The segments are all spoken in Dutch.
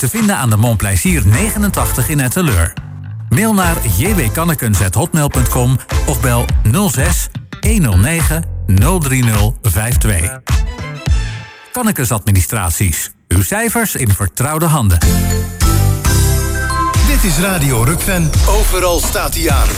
te vinden aan de Montplaisir 89 in Etteleur. Mail naar jwkannekens@hotmail.com of bel 06 109 03052. Kannekens Administraties. Uw cijfers in vertrouwde handen. Dit is Radio Rukven. Overal staat hij aan.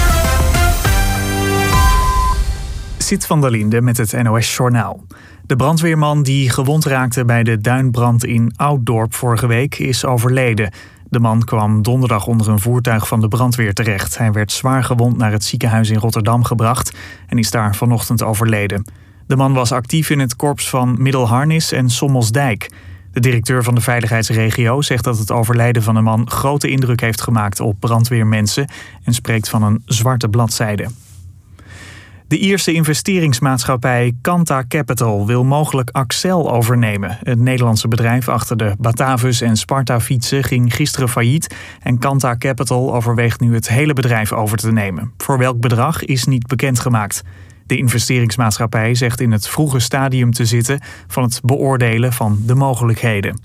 Siet van der Linde met het NOS Journaal. De brandweerman die gewond raakte bij de duinbrand in Ouddorp vorige week is overleden. De man kwam donderdag onder een voertuig van de brandweer terecht. Hij werd zwaar gewond naar het ziekenhuis in Rotterdam gebracht en is daar vanochtend overleden. De man was actief in het korps van Middelharnis en Sommelsdijk. De directeur van de veiligheidsregio zegt dat het overlijden van de man grote indruk heeft gemaakt op brandweermensen en spreekt van een zwarte bladzijde. De Ierse investeringsmaatschappij Kanta Capital wil mogelijk Accel overnemen. Het Nederlandse bedrijf achter de Batavus en Sparta-fietsen ging gisteren failliet en Kanta Capital overweegt nu het hele bedrijf over te nemen. Voor welk bedrag is niet bekendgemaakt. De investeringsmaatschappij zegt in het vroege stadium te zitten van het beoordelen van de mogelijkheden.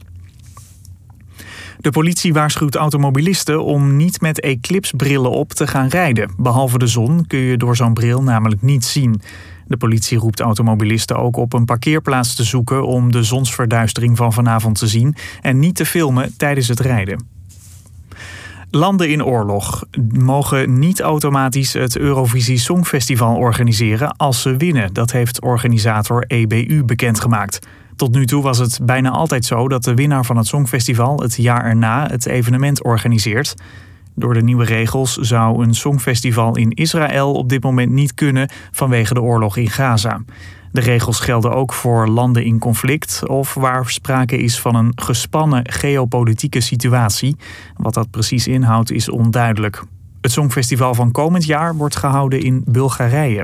De politie waarschuwt automobilisten om niet met eclipsbrillen op te gaan rijden. Behalve de zon kun je door zo'n bril namelijk niets zien. De politie roept automobilisten ook op een parkeerplaats te zoeken om de zonsverduistering van vanavond te zien en niet te filmen tijdens het rijden. Landen in oorlog mogen niet automatisch het Eurovisie Songfestival organiseren als ze winnen. Dat heeft organisator EBU bekendgemaakt. Tot nu toe was het bijna altijd zo dat de winnaar van het Songfestival het jaar erna het evenement organiseert. Door de nieuwe regels zou een Songfestival in Israël op dit moment niet kunnen vanwege de oorlog in Gaza. De regels gelden ook voor landen in conflict of waar sprake is van een gespannen geopolitieke situatie. Wat dat precies inhoudt is onduidelijk. Het Songfestival van komend jaar wordt gehouden in Bulgarije.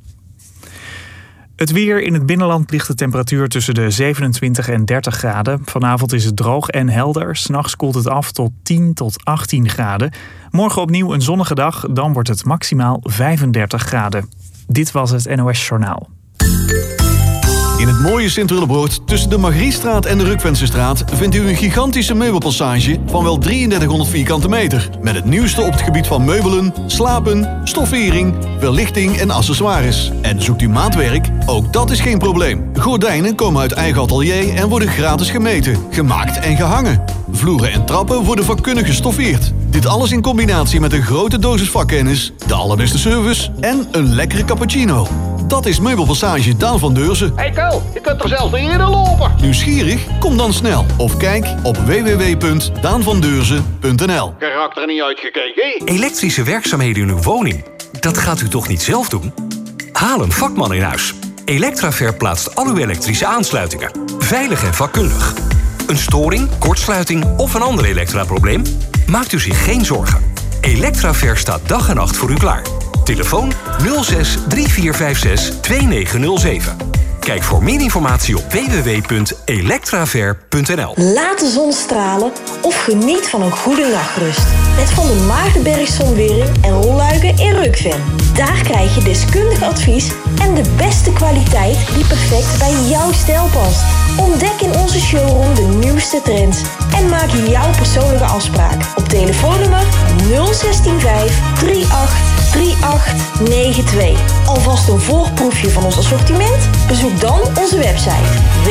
Het weer in het binnenland ligt de temperatuur tussen de 27 en 30 graden. Vanavond is het droog en helder. 's Nachts koelt het af tot 10 tot 18 graden. Morgen opnieuw een zonnige dag, dan wordt het maximaal 35 graden. Dit was het NOS Journaal. In het mooie Sint-Willebroord tussen de Margriestraat en de Rukvensestraat vindt u een gigantische meubelpassage van wel 3300 vierkante meter. Met het nieuwste op het gebied van meubelen, slapen, stoffering, verlichting en accessoires. En zoekt u maatwerk? Ook dat is geen probleem. Gordijnen komen uit eigen atelier en worden gratis gemeten, gemaakt en gehangen. Vloeren en trappen worden vakkundig gestoffeerd. Dit alles in combinatie met een grote dosis vakkennis, de allerbeste service en een lekkere cappuccino. Dat is Meubelpassage Daan van Deurzen. Hey Ko, je kunt er zelfs niet in lopen. Nieuwsgierig? Kom dan snel of kijk op www.daanvandeurzen.nl. Karakter niet uitgekeken. Elektrische werkzaamheden in uw woning, dat gaat u toch niet zelf doen? Haal een vakman in huis. Electraver plaatst al uw elektrische aansluitingen. Veilig en vakkundig. Een storing, kortsluiting of een ander elektraprobleem? Maakt u zich geen zorgen. Electraver staat dag en nacht voor u klaar. Telefoon 06 3456 2907. Kijk voor meer informatie op www.electraver.nl. Laat de zon stralen of geniet van een goede nachtrust. Met Van der Maagdenberg Zonwering en rolluiken in Rukven. Daar krijg je deskundig advies en de beste kwaliteit die perfect bij jouw stijl past. Ontdek in onze showroom de nieuwste trends en maak jouw persoonlijke afspraak op telefoonnummer 0165 38 3892. Alvast een voorproefje van ons assortiment? Bezoek dan onze website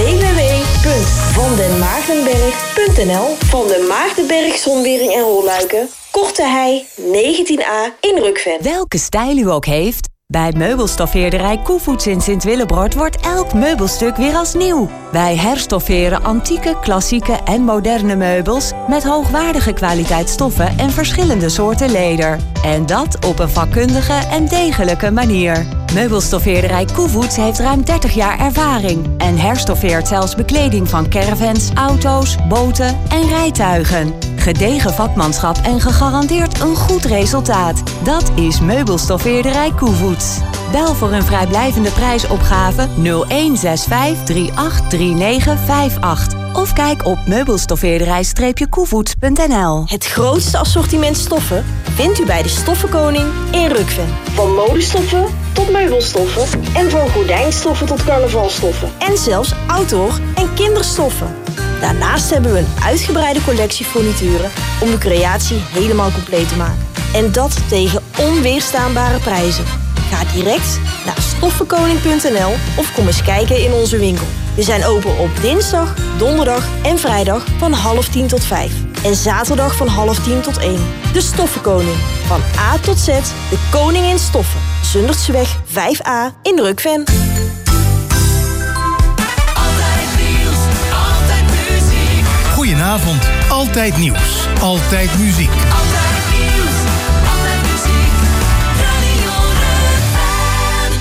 www.vandenmaagdenberg.nl. Van den Maagdenberg Zonwering en rolluiken, Korte Hei 19a in Rukven. Welke stijl u ook heeft, bij meubelstoffeerderij Koevoets in Sint-Willebroord wordt elk meubelstuk weer als nieuw. Wij herstofferen antieke, klassieke en moderne meubels met hoogwaardige kwaliteit stoffen en verschillende soorten leder. En dat op een vakkundige en degelijke manier. Meubelstoffeerderij Koevoets heeft ruim 30 jaar ervaring en herstoffeert zelfs bekleding van caravans, auto's, boten en rijtuigen. Gedegen vakmanschap en gegarandeerd een goed resultaat. Dat is Meubelstoffeerderij Koevoets. Bel voor een vrijblijvende prijsopgave 0165 383958. Of kijk op meubelstoffeerderij-koevoets.nl. Het grootste assortiment stoffen vindt u bij de Stoffenkoning in Rukven. Van modestoffen tot meubelstoffen en van gordijnstoffen tot carnavalstoffen. En zelfs outdoor- en kinderstoffen. Daarnaast hebben we een uitgebreide collectie furnituren om de creatie helemaal compleet te maken. En dat tegen onweerstaanbare prijzen. Ga direct naar stoffenkoning.nl of kom eens kijken in onze winkel. We zijn open op dinsdag, donderdag en vrijdag van 9:30 tot 5. En zaterdag van 9:30 tot 1. De Stoffenkoning. Van A tot Z, de koning in stoffen. Zundertseweg 5A in Rukven. Goedenavond, altijd nieuws, altijd muziek. Altijd nieuws, altijd muziek. Radio Rukven.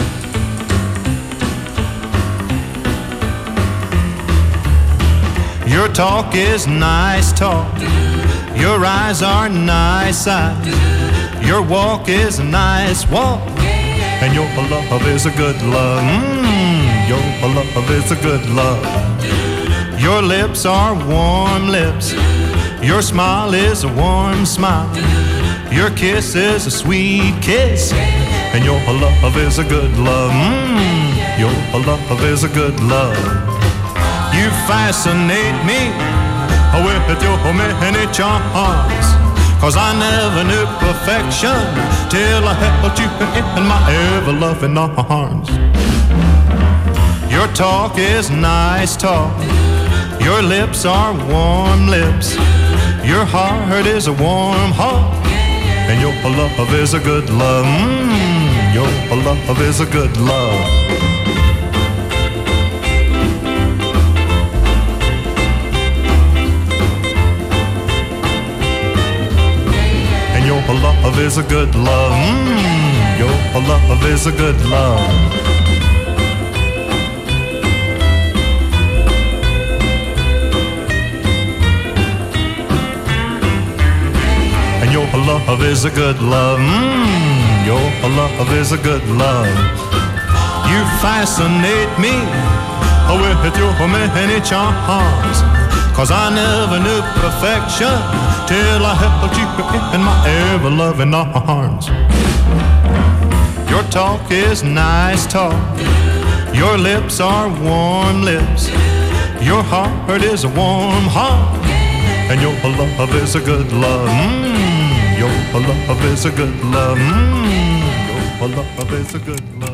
Your talk is nice talk. Your eyes are nice eyes. Your walk is a nice walk. And your love is a good love. Your love is a good love. Your lips are warm lips. Your smile is a warm smile. Your kiss is a sweet kiss. And your love is a good love. Your love is a good love. You fascinate me with your many charms. 'Cause I never knew perfection till I held you in my ever-loving arms. Your talk is nice talk. Your lips are warm lips. Your heart is a warm heart. And your love is a good love. Your love is a good love. And your love is a good love. Your love is a good love. Your love is a good love. Your love is a good love. You fascinate me with your many charms. 'Cause I never knew perfection till I held you in my ever-loving arms. Your talk is nice talk. Your lips are warm lips. Your heart is a warm heart. And your love is a good love. Your love is a good love. Your love is a good love.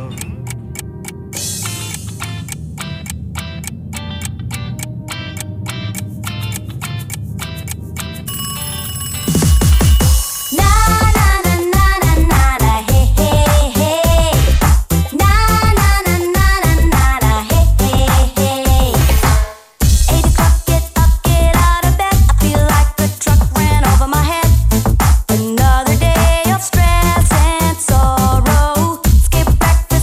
Another day of stress and sorrow. Skip breakfast.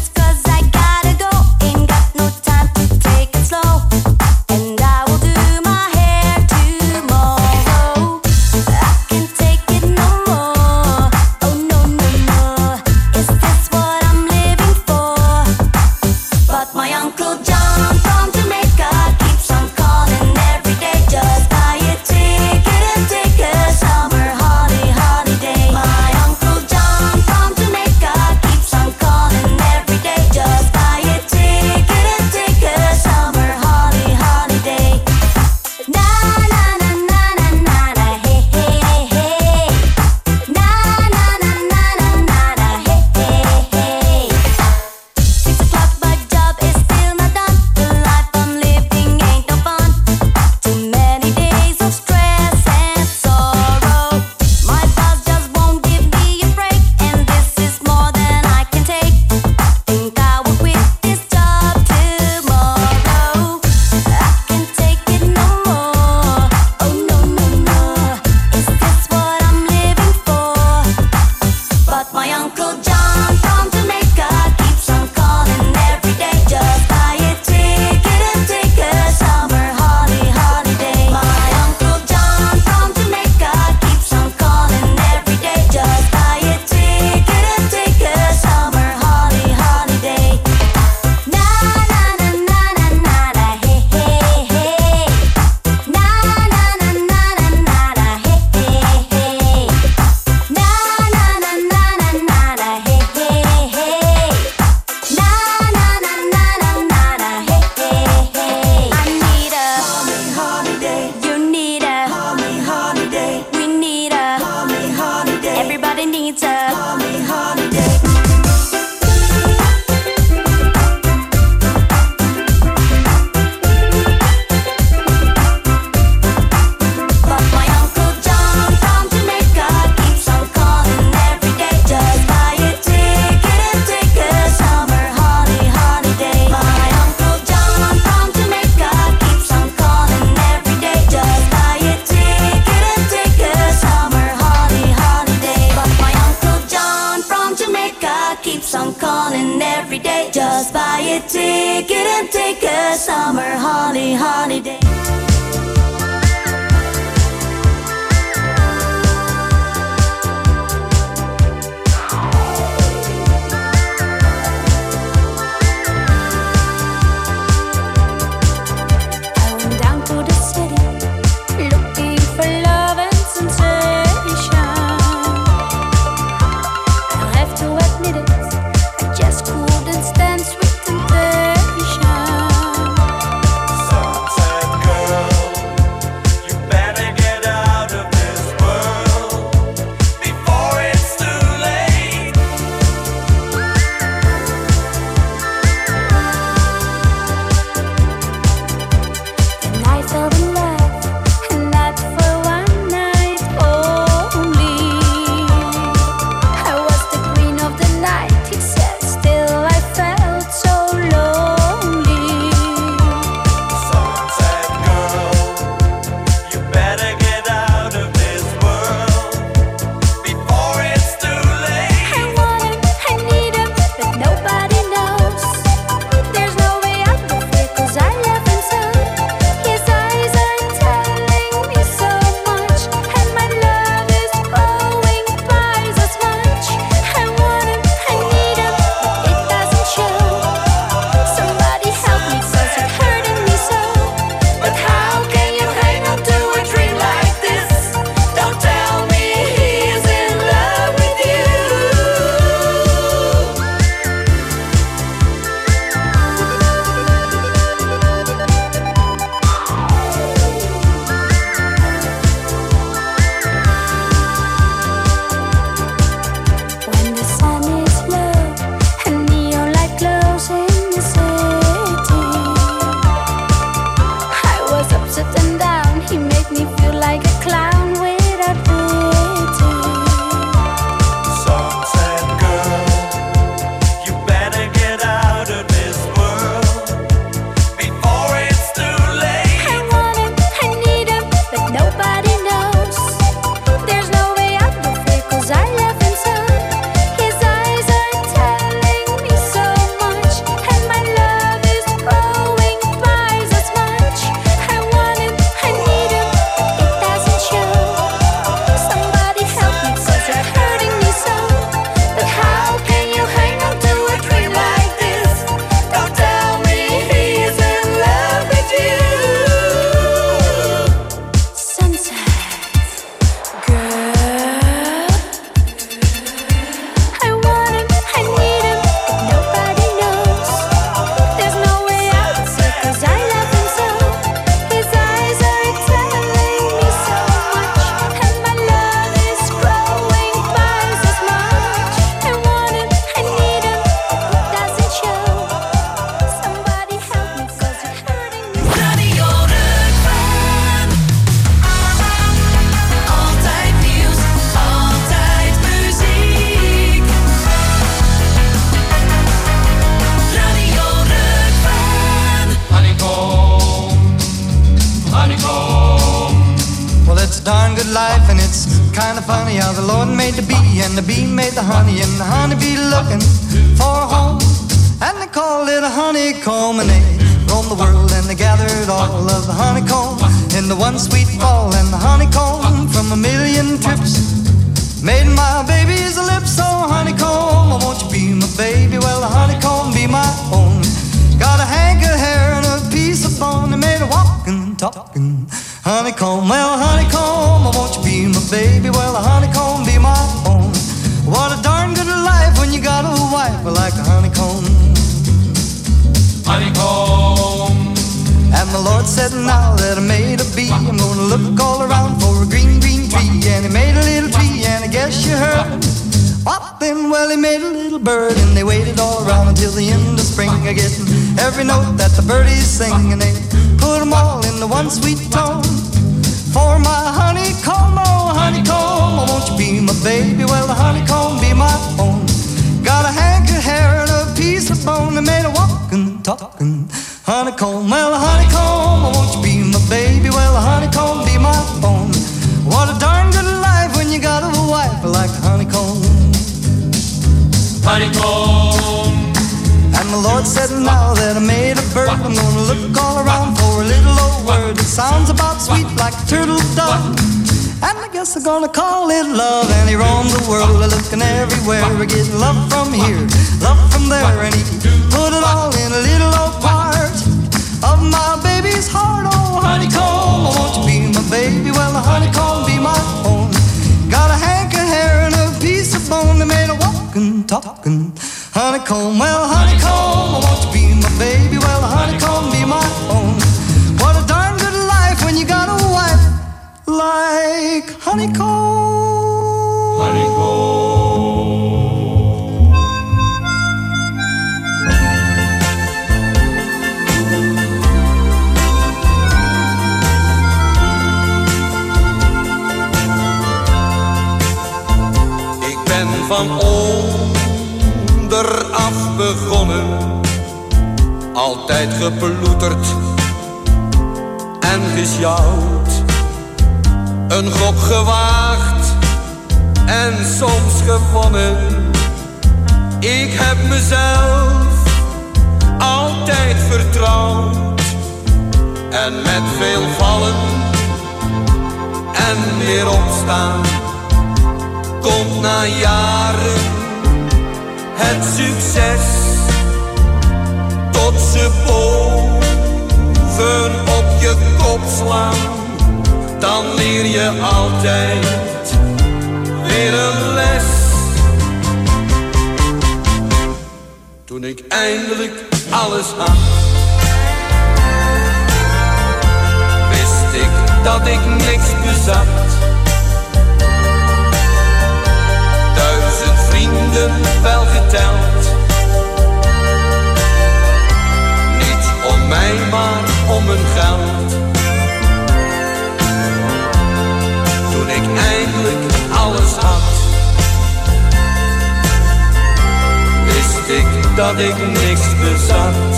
a darn good life, and it's kind of funny how the Lord made the bee, and the bee made the honey, and the honeybee looking for a home, and they called it a honeycomb, and they roamed the world, and they gathered all of the honeycomb in the one sweet fall, and the honeycomb from a million trips made my baby's lips. So honeycomb, won't you be my baby? Well, the honeycomb be my own. Got a hank of hair and a piece of bone, they made a walking, talking honeycomb. Well, honeycomb, won't you be my baby? Well, the honeycomb be my own. What a darn good life when you got a wife like a honeycomb. Honeycomb. And the Lord said, now that I made a bee, I'm gonna look all around for a green, green tree. And he made a little tree, and I guess you heard. What then? Well, he made a little bird, and they waited all around until the end of spring, getting every note that the birdies sing, and they put them all in the one sweet tone. For my honeycomb, oh honeycomb, won't you be my baby? Well, the honeycomb be my own. Got a hank of hair and a piece of bone, they made a walking, talking honeycomb. Well, the honeycomb, won't you be my baby? Well, the honeycomb be my own. What a darn good life when you got a wife like a honeycomb. Honeycomb. And the Lord said, now that I made a bird, I'm gonna look all around for a little old word that sounds about sweet like a turtle dove. And I guess I'm gonna call it love. And he roamed the world looking everywhere, getting love from here, love from there, and he put it all in a little old part of my baby's heart. Oh honeycomb, won't you be my baby? Well, the honeycomb be my own. Got a hank of hair and a piece of bone, they made a walking, talking honeycomb. Well, honeycomb, won't you be my baby? Well, the honeycomb be my own. What a darn good life when you got a wife like honeycomb. Honeycomb. Ik ben van onderaf begonnen, altijd geploeterd en gesjouwd. Een gok gewaagd en soms gewonnen. Ik heb mezelf altijd vertrouwd. En met veel vallen en weer opstaan, komt na jaren het succes. Tot ze boven op je kop slaan, dan leer je altijd weer een les. Toen ik eindelijk alles had, wist ik dat ik niks bezat. 1000 vrienden wel geteld, niet om mij maar om hun geld. Toen ik eindelijk alles had, wist ik dat ik niks bezat.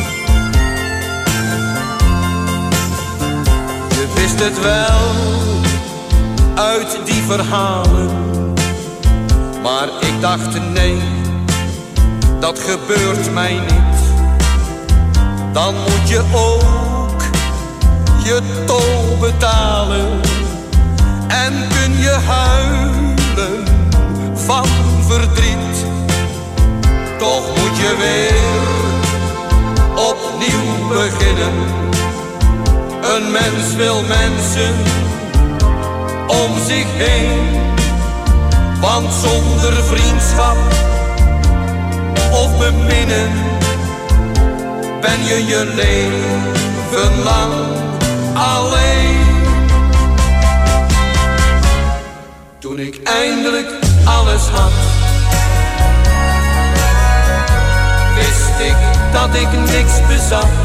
Je wist het wel uit die verhalen, maar ik dacht nee, dat gebeurt mij niet. Dan moet je ook je tol betalen. En kun je huilen van verdriet. Toch moet je weer opnieuw beginnen. Een mens wil mensen om zich heen. Want zonder vriendschap of beminnen ben je je leven lang alleen. Toen ik eindelijk alles had, wist ik dat ik niks bezat.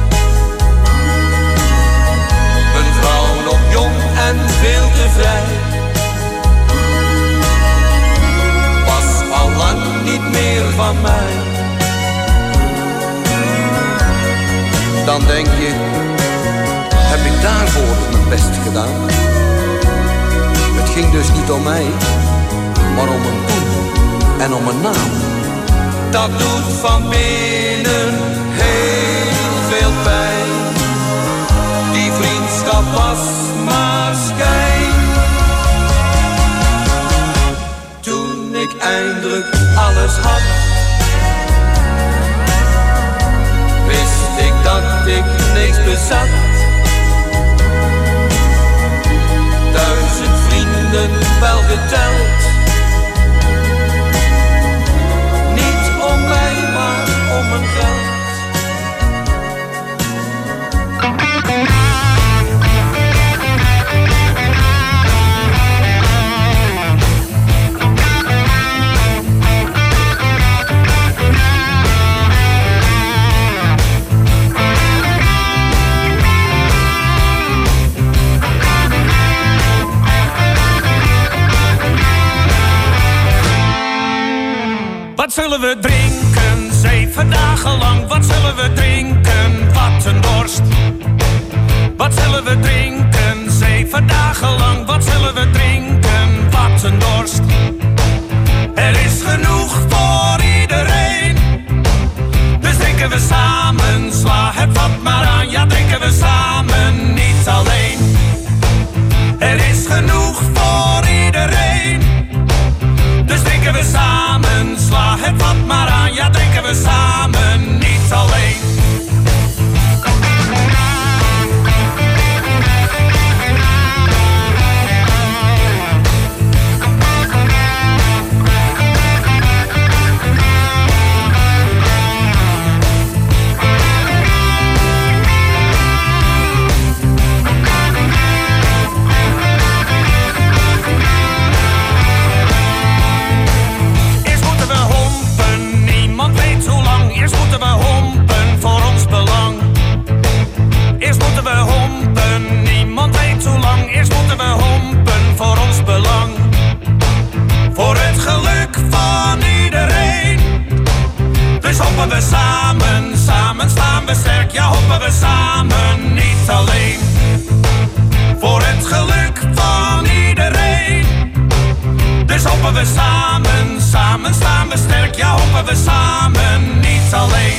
Een vrouw nog jong en veel te vrij, was al lang niet meer van mij. Dan denk je, heb ik daarvoor mijn best gedaan? ging dus niet om mij, maar om een poen en om een naam. Dat doet van binnen heel veel pijn. Die vriendschap was maar schijn. Toen ik eindelijk alles had, wist ik dat ik niks bezat. 1000 vrienden wel geteld. Niet om mij, maar om mijn geld. Wat zullen we drinken, 7 dagen lang? Wat zullen we drinken, wat een dorst. Wat zullen we drinken, 7 dagen lang? Wat zullen we drinken, wat een dorst. Er is genoeg voor iedereen. Dus drinken we samen, sla het vat maar aan. Ja, drinken we samen, niet alleen. Er is genoeg voor iedereen. Dus drinken we samen, sla het vat maar aan. Ja, drinken we samen, niet alleen. We samen, samen staan we sterk. Ja, hoppen we samen, niet alleen. Voor het geluk van iedereen. Dus hoppen we samen, samen staan we sterk. Ja, hoppen we samen, niet alleen.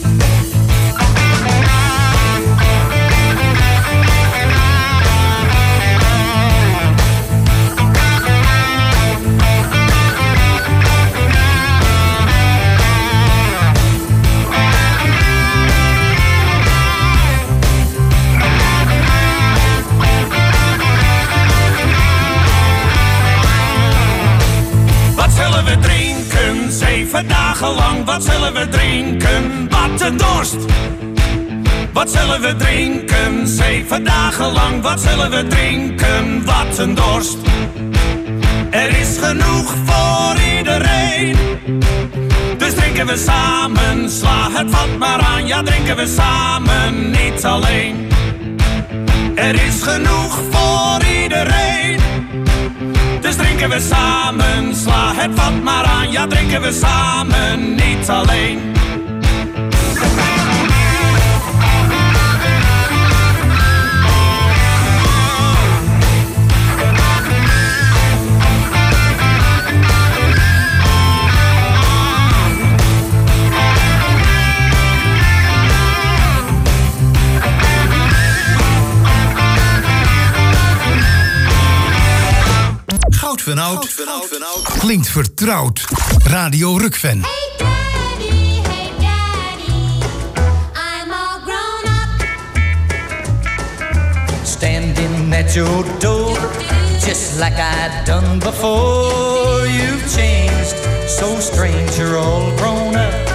Wat zullen we drinken, 7 dagen lang? Wat zullen we drinken, wat een dorst. Wat zullen we drinken, 7 dagen lang? Wat zullen we drinken, wat een dorst. Er is genoeg voor iedereen. Dus drinken we samen, sla het vat maar aan. Ja, drinken we samen, niet alleen. Er is genoeg voor iedereen. Dus drinken we samen, sla het vat maar aan. Ja, drinken we samen, niet alleen. Goud van Oud klinkt vertrouwd. Radio Rukven. Standing at your door, just like I'd done before. You've changed, so strange, you're all grown up.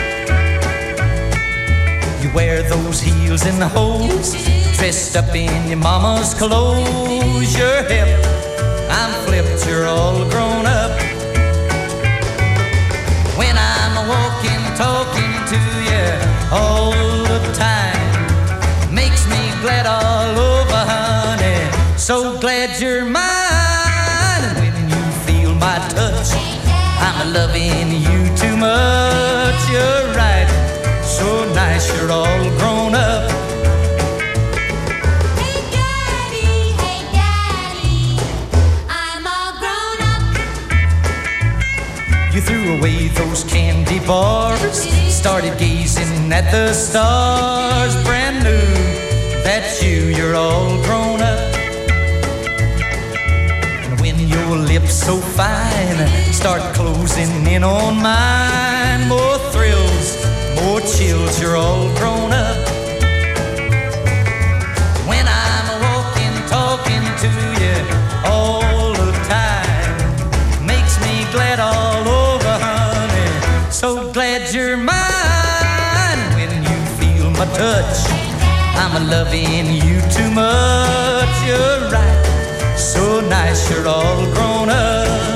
You wear those heels in the holes, dressed up in your mama's clothes. You're hip, I'm flipped, you're all grown up. When I'm walking, talking to you all the time, makes me glad all over, honey. So glad you're mine. And when you feel my touch, I'm loving you too much. You're right, so nice, you're all grown up. Hey daddy, I'm all away those candy bars, started gazing at the stars. Brand new, that's you, you're all grown up. And when your lips so fine start closing in on mine, more thrills, more chills, you're all grown up. When I'm walking, talking to you all the time, makes me glad all over, honey, so glad you're mine. When you feel my touch, I'm loving you too much. You're right, so nice, you're all grown up.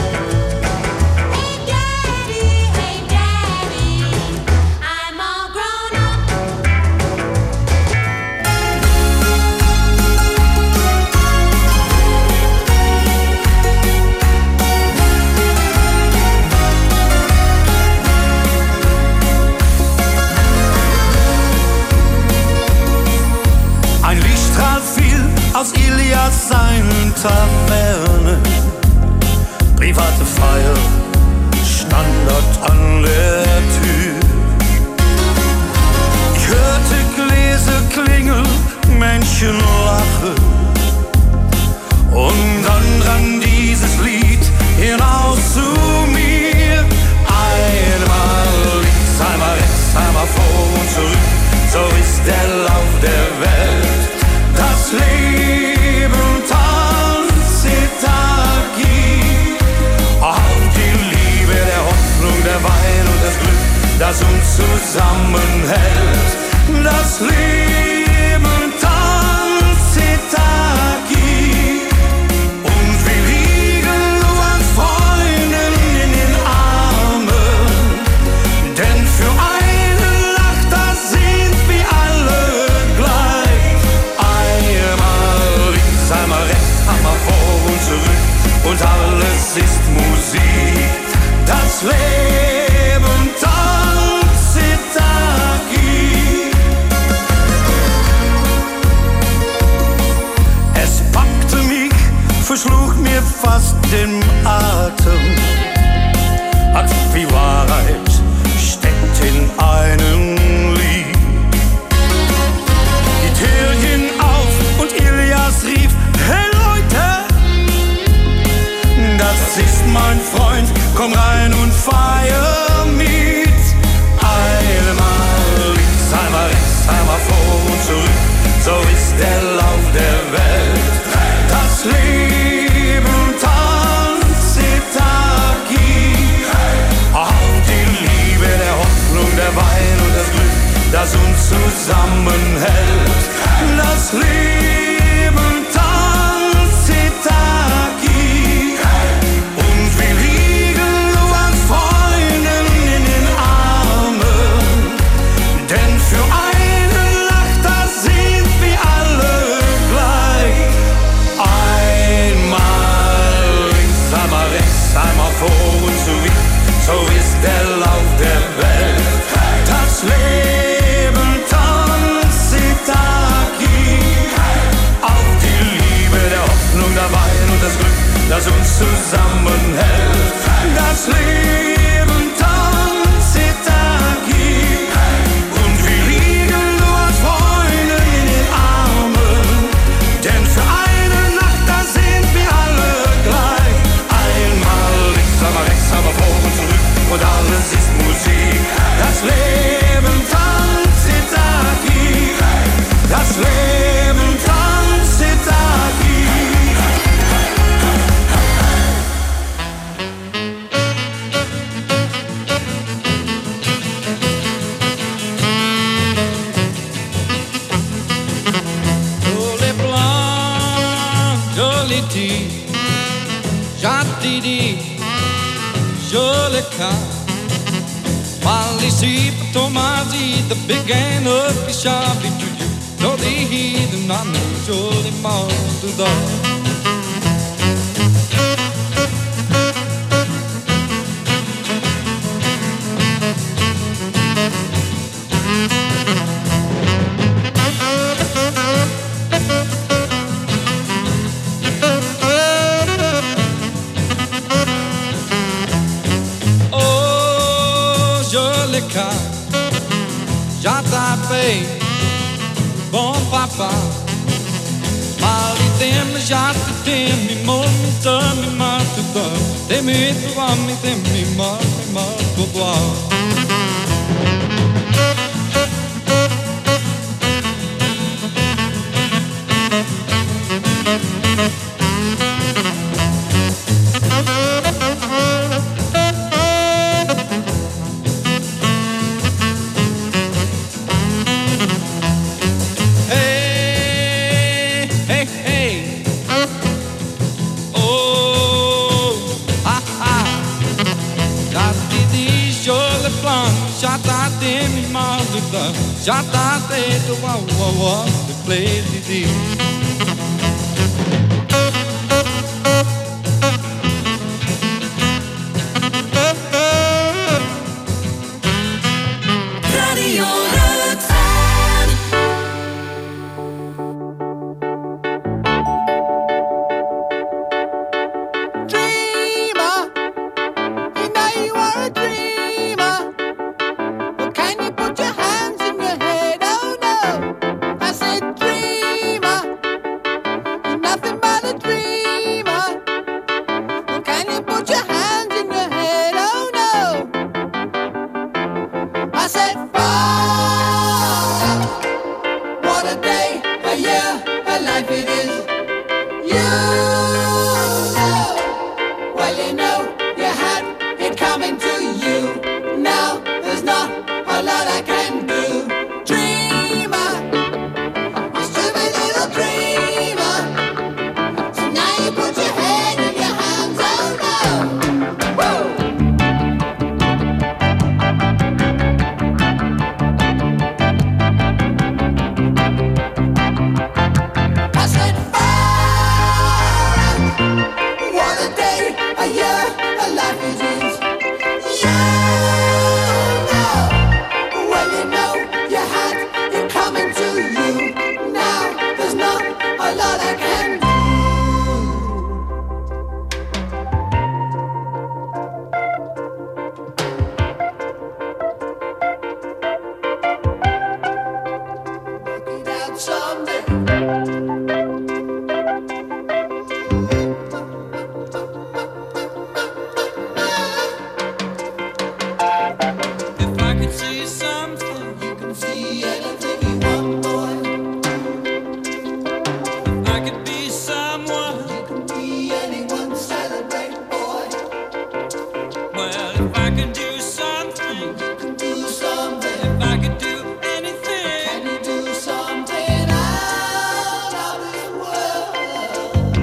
Aus Ilias seinen Tavernen. Private Feier stand dort an der Tür. Ich hörte Gläser klingeln, Menschen lachen. Und dann drang dieses Lied hinaus zu mir. Einmal links, einmal rechts, einmal vor und zurück. So ist der Lauf der Welt. Das Leben Tanzitaki, auf die Liebe, der Hoffnung, der Wein und das Glück, das uns zusammenhält. Das Leben Tanzitaki, und wir liegen nur als Freunden in den Armen, denn für eine Nacht, da sind wir alle gleich. Einmal rechts, einmal vor und zurück und alles ist Musik. Das Leben Tanzitaki. Es packte mich, verschlug mir fast den Atem. Ach, wie Wahrheit steckt in einem Lied. Die Tür ging auf und Ilias rief: Hey Leute, das ist mein Freund, komm rein und feier mit. Einmal links, einmal rechts, einmal vor und zurück, so ist der Lauf der Welt. Das Leben Tanzitaki, auf die Liebe, der Hoffnung, der Wein und das Glück, das uns zusammenhält. Das Leben Tanzitaki, und wir liegen nur als Freunden in den Armen, denn für eine Nacht, da sind wir alle gleich. Einmal links, einmal rechts, einmal vor und zurück, so ist der Lauf der Welt. Das Leben Tanzitaki, auf die Liebe, der Hoffnung, der Wein und das Glück, das uns zusammenhält. Das Leben Tanzitaki, und wir liegen nur als Freunde in den Armen, denn für eine Nacht, da sind wir alle gleich. Einmal links, einmal rechts, einmal vor und zurück und alles ist Musik. Das Leben Tanzitaki, das Leben Tanzitaki. Joli blanc, joli tea, jatidi, joli car. Malisi, Tomasi, the big and ugly shabby to you. Joli heathen, I know, joli more to the. Oh, fei, bom papà. Mali temi, já te temi, monta mi matuda, temi tu ami, temi matuda. Já tá dentro de play de Radio Rutven. Dreamer, you know you are a dreamer. Well, can you put your hands in your head? Oh no, I said dreamer, you're nothing but a dreamer. Well, can you put your hands in your head? Oh no, I said fire. What a day, a year, a life it is. You know, well you know you had it coming to you. Now there's not a lot I can do. Dreamer, you stupid little dreamer. So now you put your head in your hands, oh no. Woo! I said fire. What a day, a year, a life it is. You know, well you know you had it coming to you. Now there's not a lot I can do. Work it out someday. If I could see something, You can see anything you want, boy. if I could be someone, You can be anyone, celebrate, boy. well, if I could do something, You can do something. if I could do anything, Can you do something out of this world?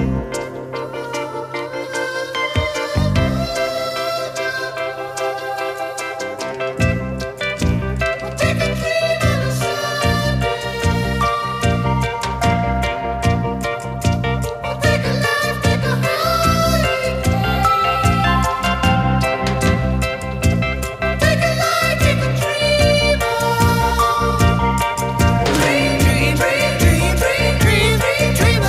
Take a dream on a Sunday. Take a life, take a holiday. Take a life, take a dream on. Dream, dream, dream, dream, dream, dream, dream, dream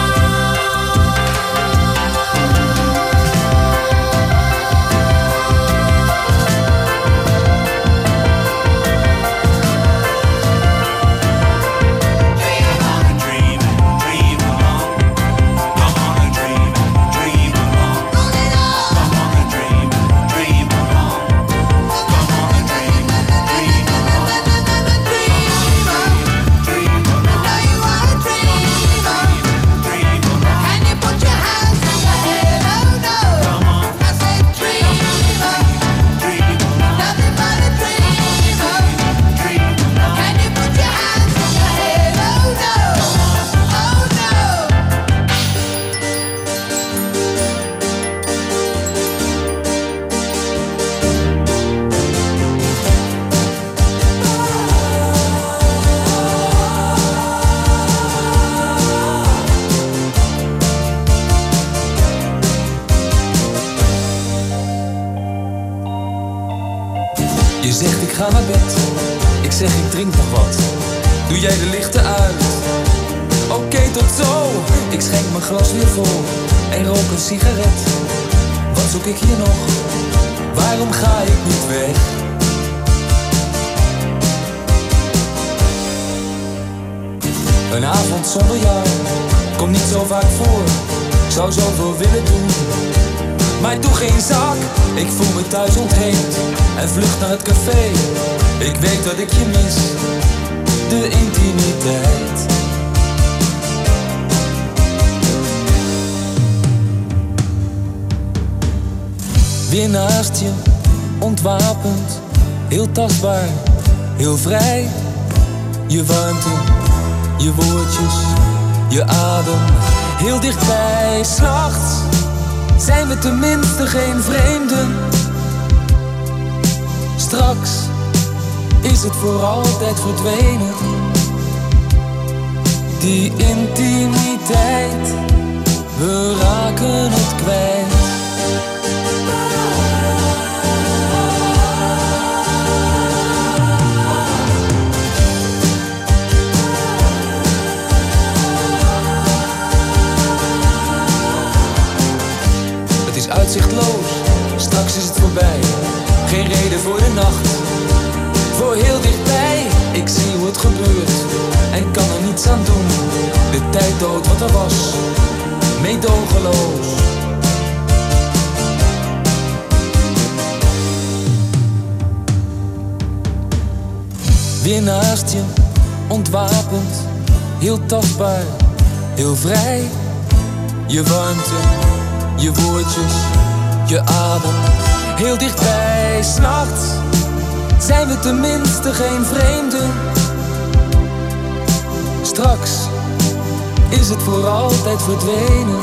Je zegt ik ga naar bed, ik zeg ik drink nog wat. Doe jij de lichten uit? Oké, tot zo. Ik schenk mijn glas weer vol en rook een sigaret. Wat zoek ik hier nog? Waarom ga ik niet weg? Een avond zonder jou komt niet zo vaak voor. Ik zou zoveel willen doen, maar ik doe geen zak. Ik voel me thuis ontheemd en vlucht naar het café. Ik weet dat ik je mis, de intimiteit. Weer naast je, ontwapend, heel tastbaar, heel vrij. Je warmte, je woordjes, je adem, heel dichtbij. 's Nachts zijn we tenminste geen vreemden. Straks is het voor altijd verdwenen. Die intimiteit, we raken het kwijt. Uitzichtloos, straks is het voorbij. Geen reden voor de nacht, voor heel dichtbij. Ik zie hoe het gebeurt en kan er niets aan doen. De tijd dood wat er was, meedogenloos. Weer naast je, ontwapend, heel tastbaar, heel vrij. Je warmte, je woordjes, je adem, heel dichtbij. 's Nachts zijn we tenminste geen vreemden. Straks is het voor altijd verdwenen.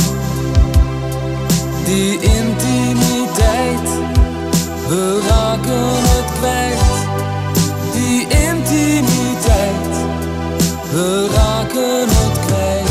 Die intimiteit, we raken het kwijt. Die intimiteit, we raken het kwijt.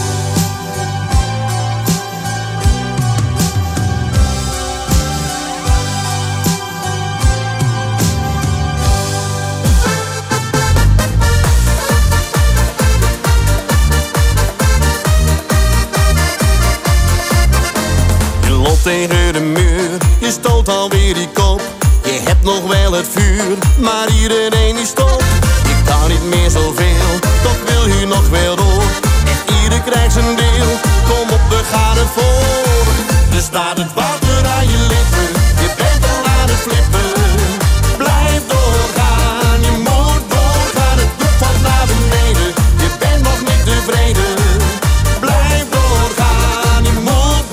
Tegen de muur, je stoot alweer die kop. Je hebt nog wel het vuur, maar iedereen is top. Je kan niet meer zoveel, toch wil je nog wel door. En ieder krijgt zijn deel, kom op, we gaan ervoor. Er staat het water aan je lippen, je bent al aan het flippen. Blijf doorgaan, je moet doorgaan. Het bloed valt naar beneden, je bent nog niet tevreden. Blijf doorgaan, je moet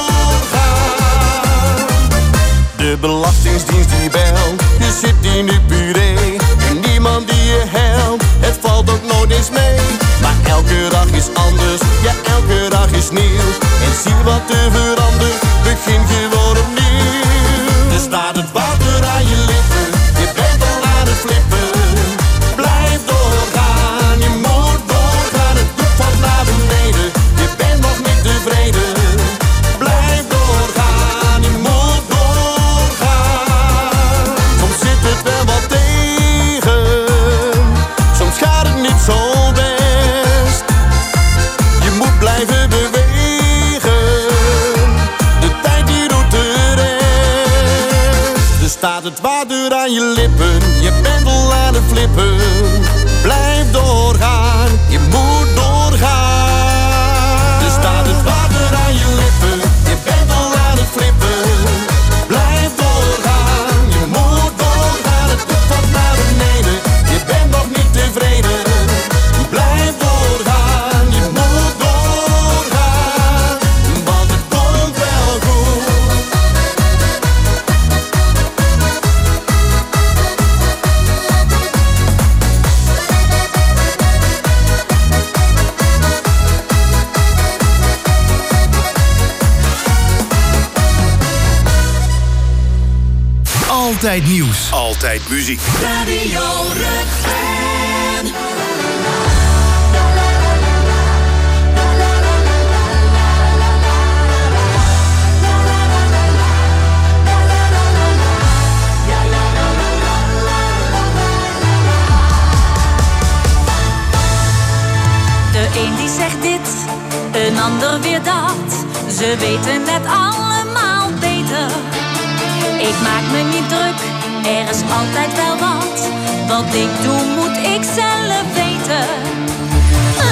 doorgaan. De Belastingdienst die belt, je zit in de puree. En niemand die je helpt, het valt ook nooit eens mee. Maar elke dag is anders, ja elke dag is nieuw. En zie wat er verandert, begin gewoon opnieuw. Er staat het water aan je lippen, je bent al aan het flippen. Blijf doorgaan, je moet doorgaan. Het bloed valt naar beneden, je bent nog niet tevreden. Blijf doorgaan, je moet doorgaan. Soms zit het wel wat tegen, soms gaat het niet zo best. Je moet blijven bewegen, de tijd die doet de rest. Er staat het water aan je lippen, je bent al aan het flippen. Blijf doorgaan, je moet doorgaan. Er staat het water aan je lippen, je bent al aan het flippen. Blijf doorgaan, je moet doorgaan. Het bloed valt naar beneden, je bent nog niet tevreden. Blijf doorgaan, je moet doorgaan, want het komt wel goed. Altijd nieuws. Altijd muziek. Radio Rukven. De een die zegt dit, een ander weer dat. Ze weten het allemaal beter. Ik maak me niet druk, er is altijd wel wat. Wat ik doe moet ik zelf weten.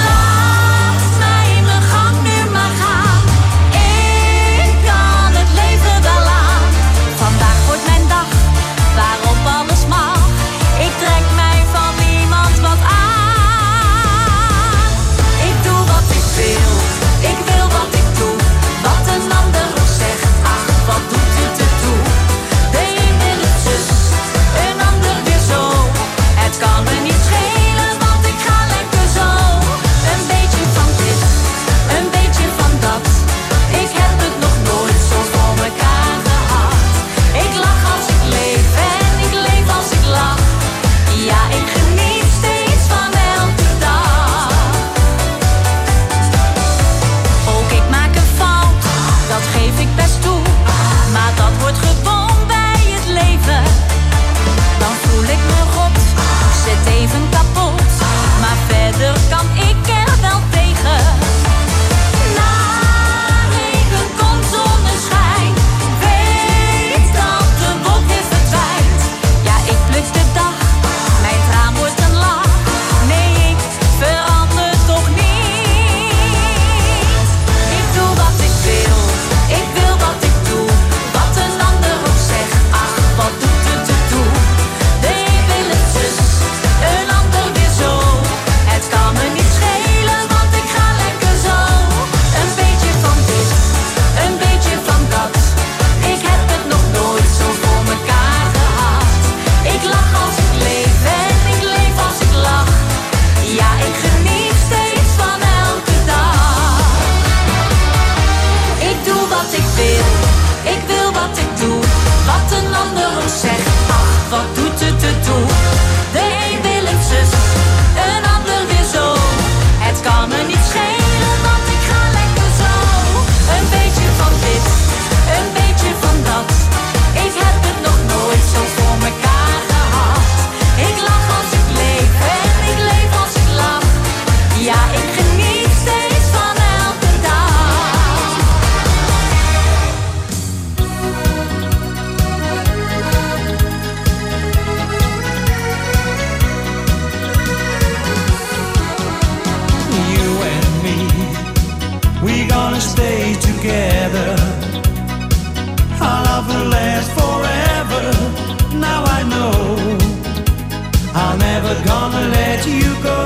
will last forever. Now I know I'm never gonna let you go.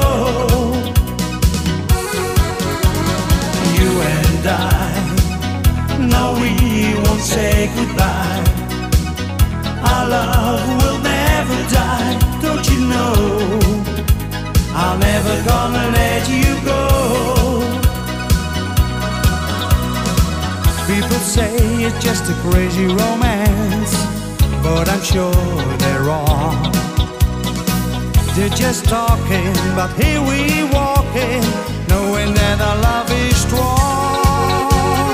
You and I, no, we won't say goodbye. Our love will never die, don't you know? I'm never gonna let you go. People say it's just a crazy romance, but I'm sure they're wrong. They're just talking, but here we walking, knowing that our love is strong.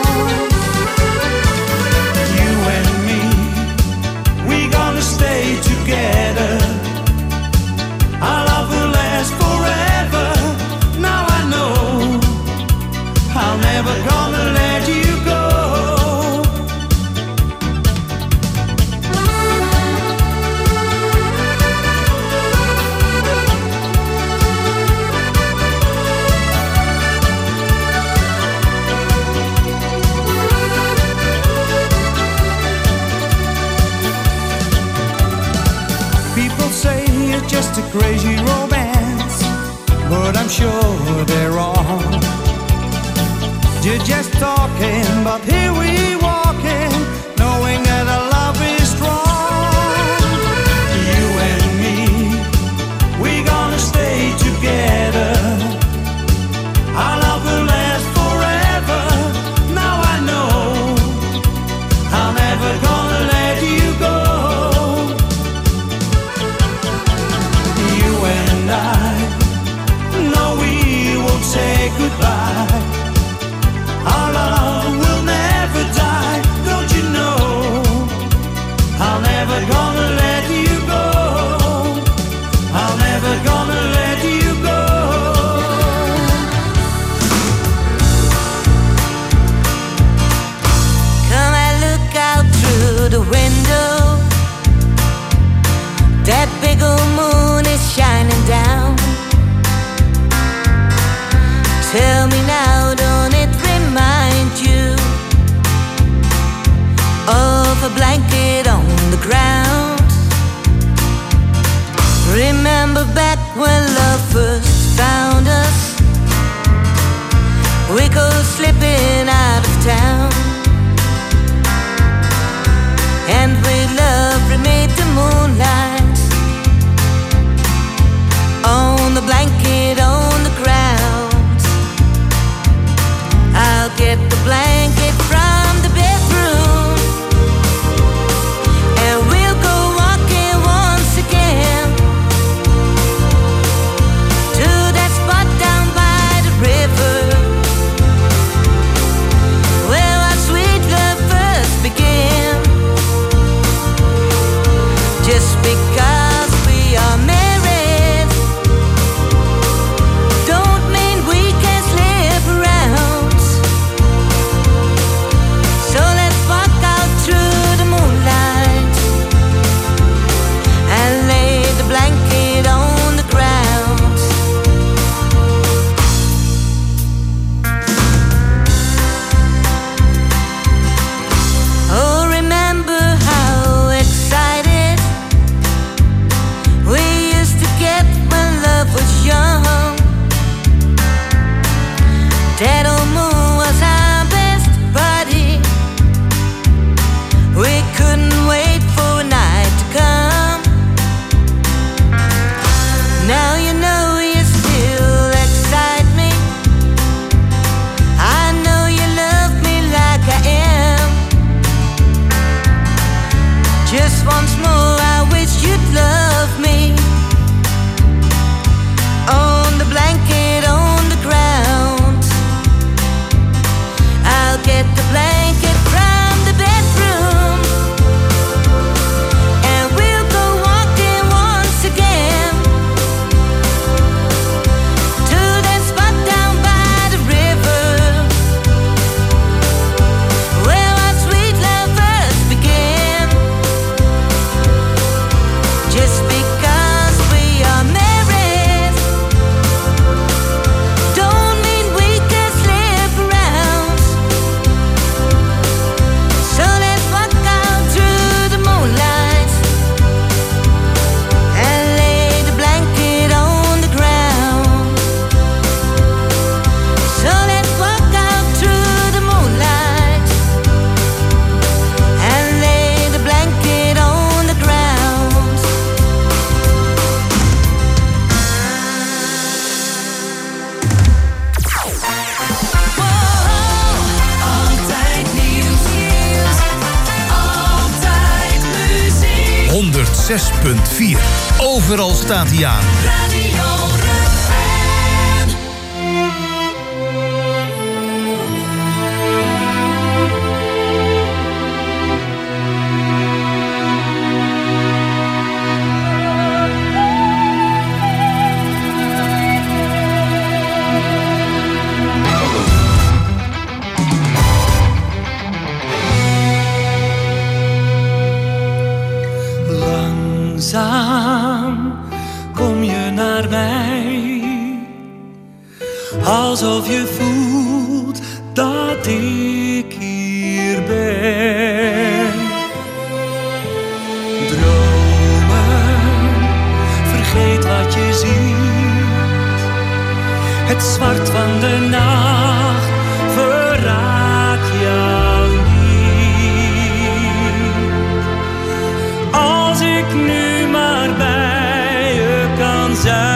You and me, we gonna stay together. Our love will last forever. Now I know I'm never gonna let you go. Just a crazy romance, but I'm sure they're wrong. You're just talking, but here we walking, knowing that our love is strong. You and me, we gonna stay together. Our love will last forever. Now I know I'm never gonna let you go. Say goodbye. Our love will never die, don't you know? I'm never gonna let you go. I'm never gonna let you go. Come and look out through the window. That big old moon is shining down. Tell me now, don't it remind you of a blanket on the ground? Remember back when love first found us? We go slipping out of town, and with love we made the moonlight on the blanket on the ground. I'll get the blanket from the bedroom, and we'll go walking once again to that spot down by the river where our 106.4. Overal staat hij aan. Radio Rukven. Langzaam kom je naar mij, alsof je voelt dat ik hier ben. Dromen, vergeet wat je ziet. Het zwart van de nacht verraadt jou niet. Als ik nu maar bij je kan zijn.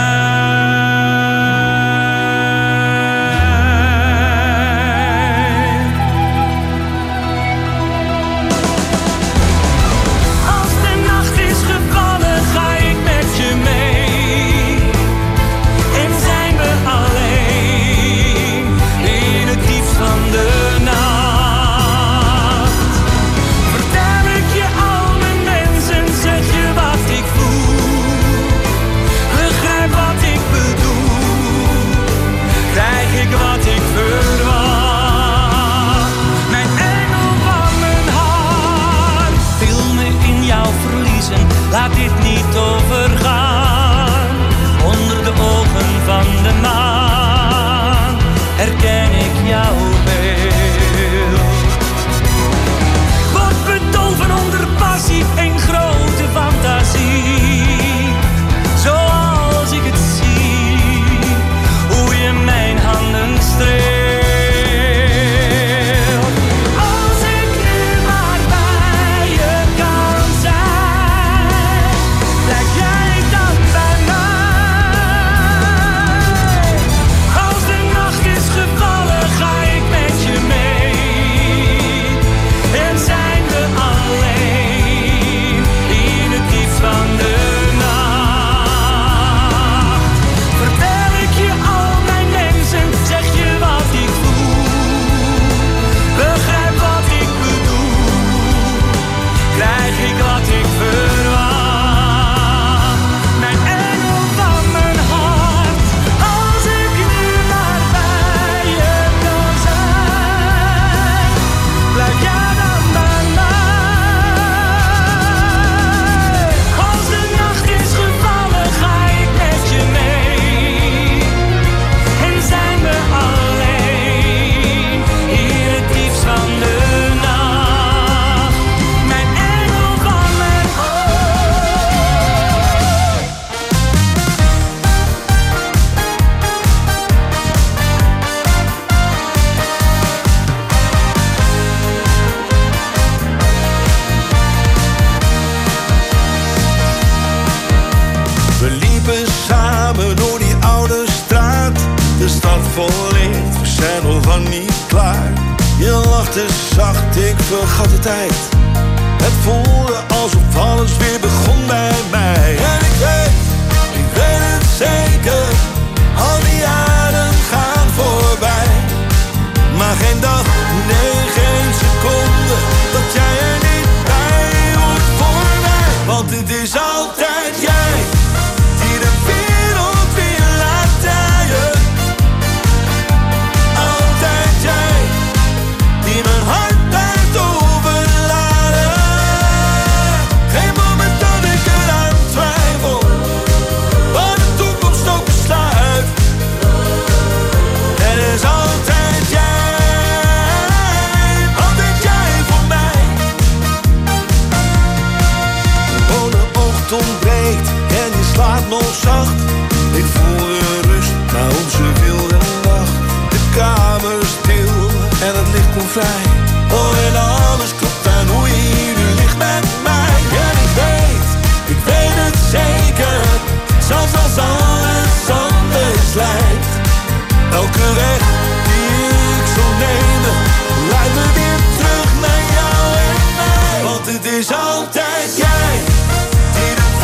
Als de nacht is gevallen, ga ik met je mee. En zijn we alleen in het diepst van de nacht. Vertel ik je al mijn wensen, zeg je wat ik voel. Begrijp wat ik bedoel, krijg ik wat ik verwacht. Mijn engel van mijn hart, wil me in jou verliezen, laat dit niet overgaan. Onder de ogen van de maan herken ik jouw beeld. Word bedolven onder passie en grote fantasie. Zoals ik het zie, hoe je mijn handen streelt. Als ik nu maar bij je kan zijn, blijf jij dan bij mij. Als de nacht is gevallen, ga ik met je mee. En zijn we alleen in het diepst van de nacht. Vertel ik je al mijn wensen, zeg je wat ik voel. Begrijp wat ik bedoel, krijg ik wat ik verwacht. Mijn engel van mijn hart, als ik nu maar bij je kan zijn, blijf jij dan bij mij. Als de nacht is gevallen, ga ik met je mee. En zijn we alleen in het diepst van de nacht. Mijn engel van mijn We liepen samen door die oude straat. De stad vol licht, we zijn nog lang niet klaar. Je lachte zacht, ik vergat de tijd. Het voelde alsof alles weer begon bij mij. En ik weet het zeker. Al die jaren gaan voorbij. Maar geen dag, nee geen seconde, dat jij er niet bij hoort voor mij. Want het is altijd jij die de wereld weer laat draaien. Altijd jij die mijn hart blijft overladen. Geen moment dat ik eraan twijfel, wat de toekomst ook besluit. Het is altijd jij voor mij. Oh, de ochtend breekt en je slaapt nog zacht. Ik voel de rust na onze wilde nacht. De kamer stil en het licht komt vrij. Oh, en alles klopt aan hoe je hier nu ligt met mij. En ik weet het zeker. Zelfs als alles anders lijkt. Elke weg die ik zal nemen, leidt me weer terug naar jou en mij. Want het is altijd jij die de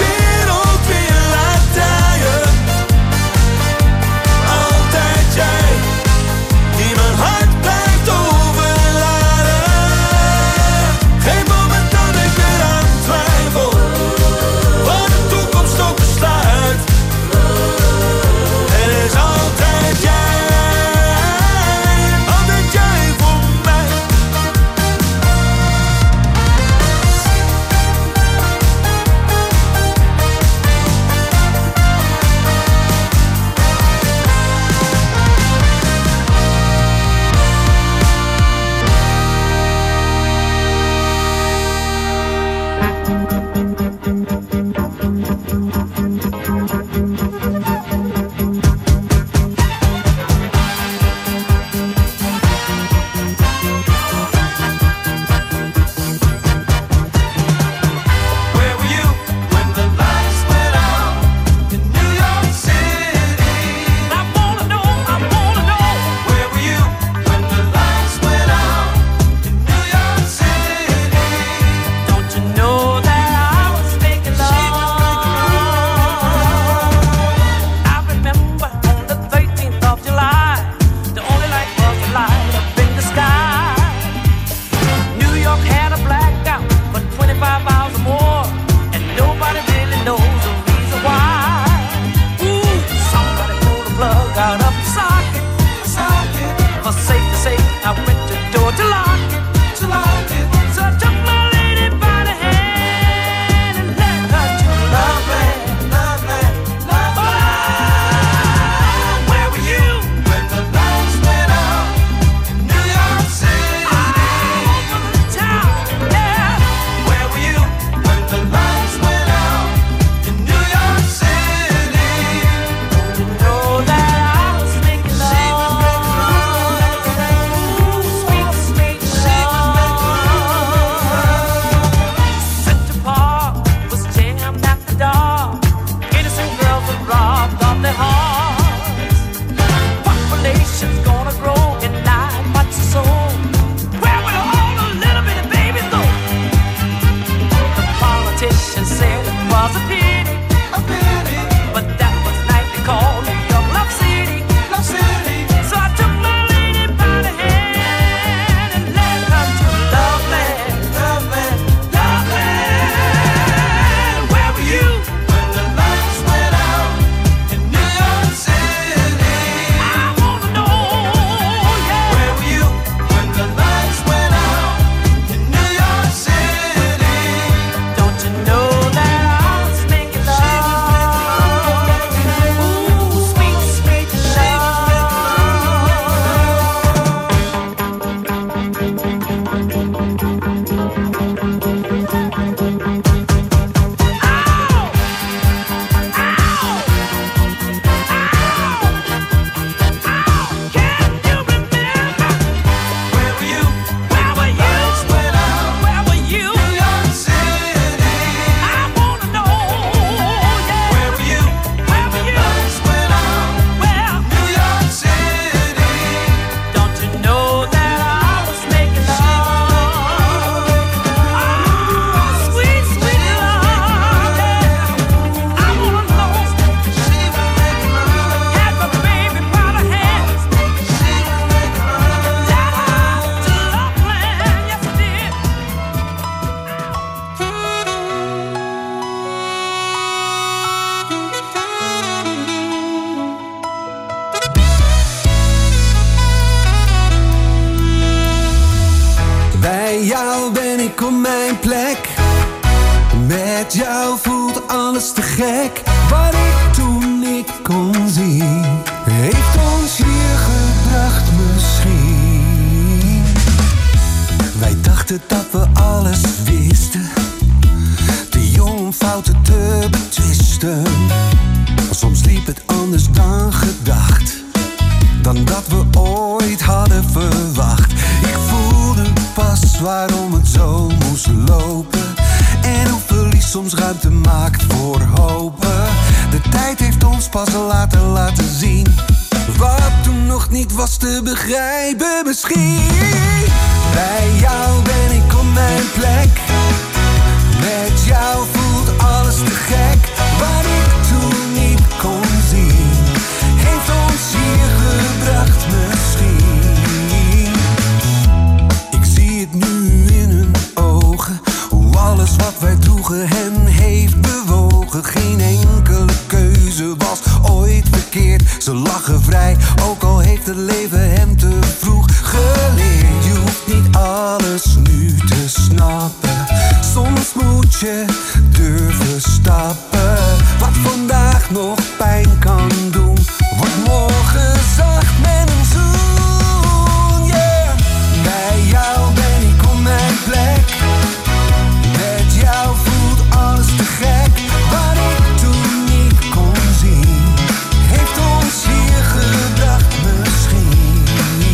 ben ik op mijn plek. Met jou voelt alles te gek. Wat ik toen niet kon zien, heeft ons hier gebracht misschien. Wij dachten dat we alles wisten, te jong om fouten te betwisten. Maar soms liep het anders dan gedacht, dan dat we ooit hadden verwacht. Ik voelde pas waarom het zo moest lopen en hoe verlies soms ruimte maakt voor hopen. De tijd heeft ons pas laten zien wat toen nog niet was te begrijpen misschien. Bij jou ben ik op mijn plek. Met jou voelt alles te gek. Wat ik toen niet kon zien, heeft ons hier gebracht misschien. Ik zie het nu in hun ogen, hoe alles wat wij droegen hen heeft bewogen. Geen enkele keuze was ooit verkeerd. Ze lachen vrij, ook al heeft het leven hem te vroeg geleerd. Je hoeft niet alles nu te snappen, soms moet je durven stappen. Wat vandaag nog pijn kan doen, wordt morgen zacht met een zoen, yeah. Bij jou ben ik op mijn plek. Met jou voelt alles te gek. Wat ik toen niet kon zien, heeft ons hier gebracht misschien.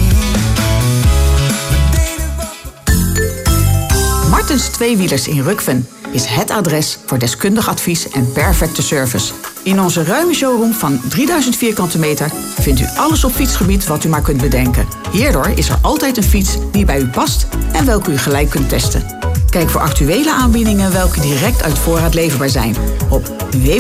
Martens Tweewielers in Rukven is het adres voor deskundig advies en perfecte service. In onze ruime showroom van 3000 vierkante meter vindt u alles op fietsgebied wat u maar kunt bedenken. Hierdoor is er altijd een fiets die bij u past en welke u gelijk kunt testen. Kijk voor actuele aanbiedingen welke direct uit voorraad leverbaar zijn op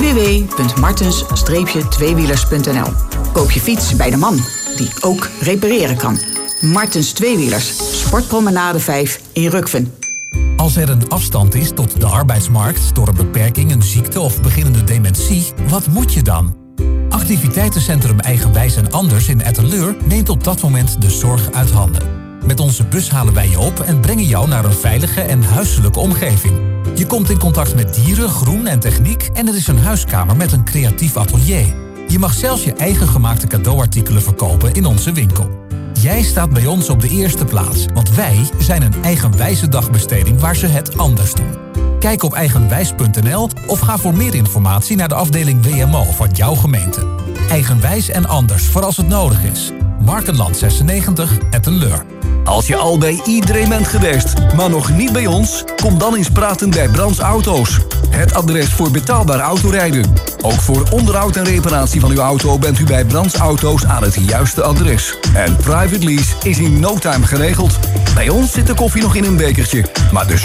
www.martens-tweewielers.nl. Koop je fiets bij de man die ook repareren kan. Martens Tweewielers, Sportpromenade 5 in Rukven. Als er een afstand is tot de arbeidsmarkt door een beperking, een ziekte of beginnende dementie, wat moet je dan? Activiteitencentrum Eigenwijs en Anders in Etteleur neemt op dat moment de zorg uit handen. Met onze bus halen wij je op en brengen jou naar een veilige en huiselijke omgeving. Je komt in contact met dieren, groen en techniek en er is een huiskamer met een creatief atelier. Je mag zelfs je eigen gemaakte cadeauartikelen verkopen in onze winkel. Jij staat bij ons op de eerste plaats, want wij zijn een eigenwijze dagbesteding waar ze het anders doen. Kijk op eigenwijs.nl of ga voor meer informatie naar de afdeling WMO van jouw gemeente. Eigenwijs en Anders voor als het nodig is. Markenland 96, Etteleur. Als je al bij iedereen bent geweest, maar nog niet bij ons, kom dan eens praten bij Brands Auto's. Het adres voor betaalbaar autorijden. Ook voor onderhoud en reparatie van uw auto bent u bij Brands Auto's aan het juiste adres. En private lease is in no time geregeld. Bij ons zit de koffie nog in een bekertje, maar de